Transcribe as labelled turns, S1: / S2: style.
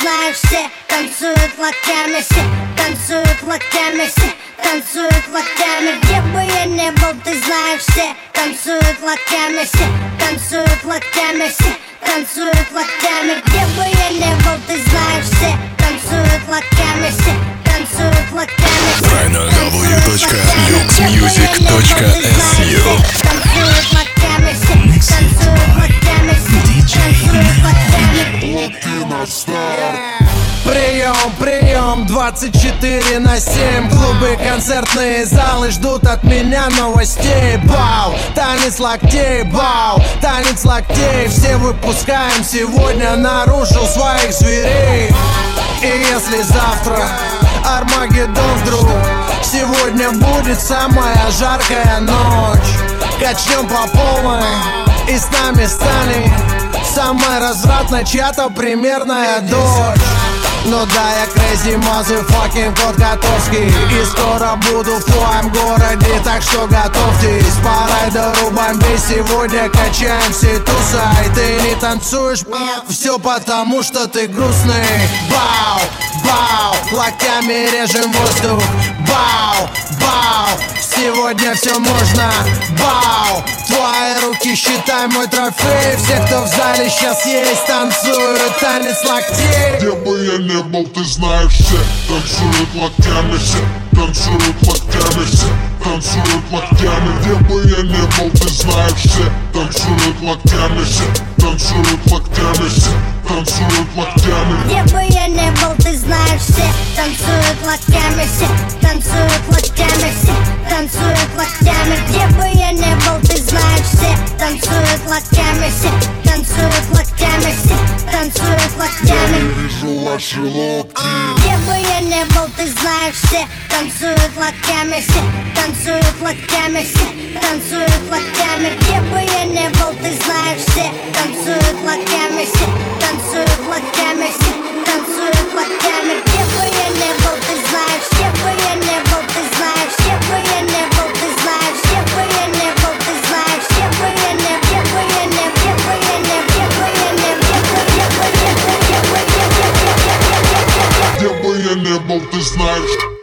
S1: знаешь, все танцуют локтями, все танцуют локтями, все танцуют локтями. Где бы я ни был, ты знаешь, все танцуют локтями, все танцуют локтями, все танцуют локтями. Где бы я ни был, ты знаешь, все танцуют локтями, все танцуют локтями.
S2: www.luxmusic.su
S1: Танцуют локтями, все танцуют локтями, все танцуют локтями.
S3: Прием, прием, 24/7. Клубы, концертные залы ждут от меня новостей. Бау, танец локтей, бау, танец локтей. Все выпускаем сегодня наружу своих зверей. И если завтра Армагеддон вдруг, сегодня будет самая жаркая ночь. Качнем по полной и с нами станет самая развратная чья-то примерная дочь. Ну да, я crazy motherfucking кот Котовский, и скоро буду в твоем городе, так что готовьтесь. По райдеру бомбей сегодня качаем все туса. И ты не танцуешь, все потому что ты грустный. Бау, бау, локтями режем воздух. Бау, бау, сегодня все можно. Бау, твои руки считай мой трофей. Все, кто в зале сейчас есть, танцуют танец локтей.
S4: Где бы я ни был, ты знаешь, все танцуют локтями, все танцуют локтями, все танцуют локтями. Где бы я ни был, ты знаешь, все танцуют локтями, все танцуют локтями, все танцуют локтями.
S1: Где бы я ни был, ты знаешь, все танцуют локтями, все танцуют локтями, все танцуют локтями. Где бы я ни был, ты знаешь, все танцуют локтями, все танцуют локтями, все танцуют локтями.
S4: Вижу ваши локти.
S1: Где бы я ни был, ты знаешь, все танцуют локтями, все танцуют локтями, все танцуют локтями. Где бы я ни был, ты знаешь, все танцуют локтями, все танцуют локтями, все танцуют локтями. Где бы я ни был, ты знаешь, где бы я ни был, ты знаешь, где бы я ни был, ты знаешь, где бы я ни был, ты знаешь, где бы я ни, где бы я ни, где бы я ни, где бы я ни,
S4: Где бы я ни был, ты знаешь.